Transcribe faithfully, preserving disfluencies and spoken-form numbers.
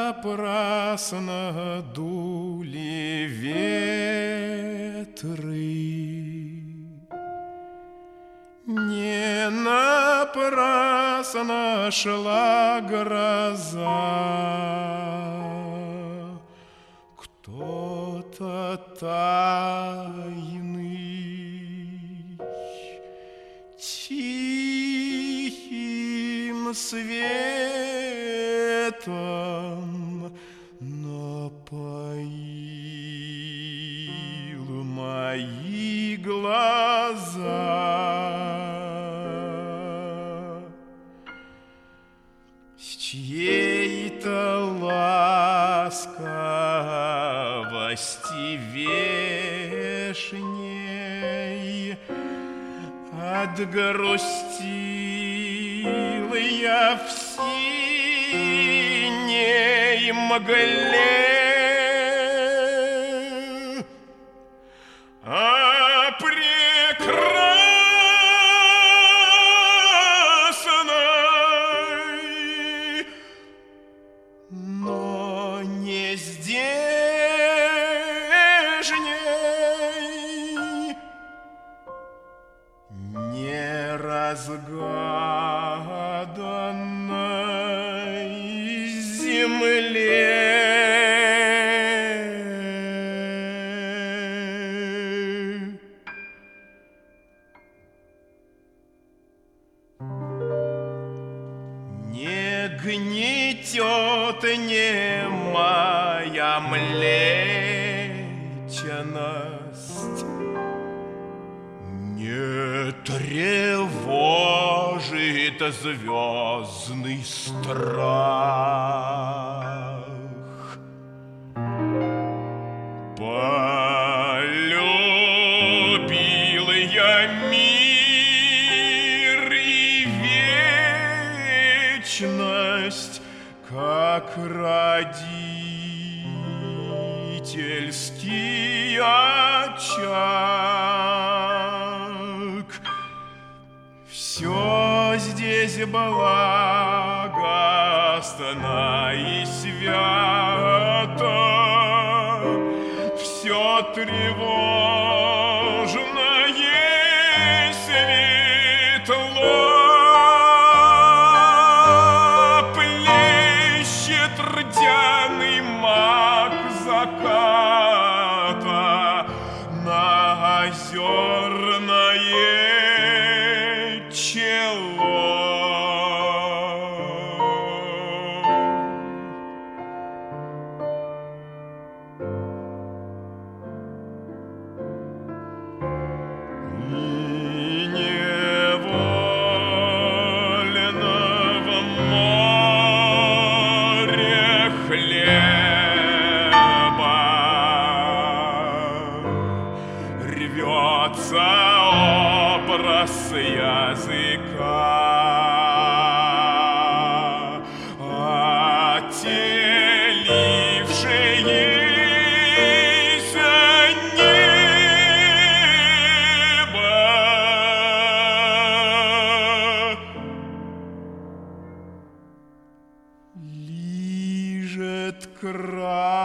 напрасно дули ветры, не напрасно шла гроза. Кто-то тайный тихим светом напоил мои глаза. С чьей-то ласковости вешней отгрустил я в синей мгле. А прекрасной, но не здешней, неразгаданной земле. Не гнетет немая млечность, не тревожит звездный страх. Полюбил я мир и вечность, как родительский очаг. Все здесь благостно и свято, все тревожно и светло. Плещет рдяный мак заката на озерное чело. И невольно в море хлеба рвется образ языка, отелившееся небо лижет край